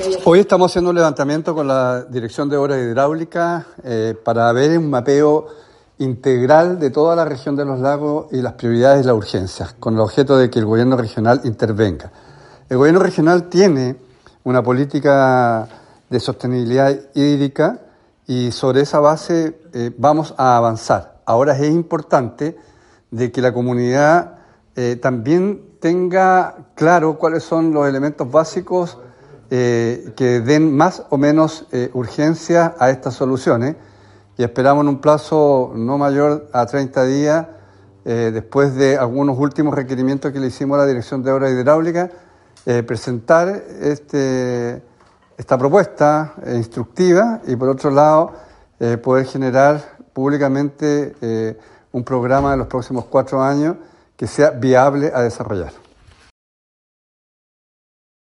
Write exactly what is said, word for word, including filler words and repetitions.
Hoy estamos haciendo un levantamiento con la Dirección de Obras Hidráulicas eh, para ver un mapeo integral de toda la región de los lagos y las prioridades y las urgencias, con el objeto de que el gobierno regional intervenga. El gobierno regional tiene una política de sostenibilidad hídrica y sobre esa base eh, vamos a avanzar. Ahora es importante de que la comunidad eh, también tenga claro cuáles son los elementos básicos eh, que den más o menos eh, urgencia a estas soluciones, y esperamos en un plazo no mayor a treinta días, eh, después de algunos últimos requerimientos que le hicimos a la Dirección de Obras Hidráulicas, eh, presentar este, esta propuesta eh, instructiva y, por otro lado, eh, poder generar públicamente eh, un programa en los próximos cuatro años que sea viable a desarrollar.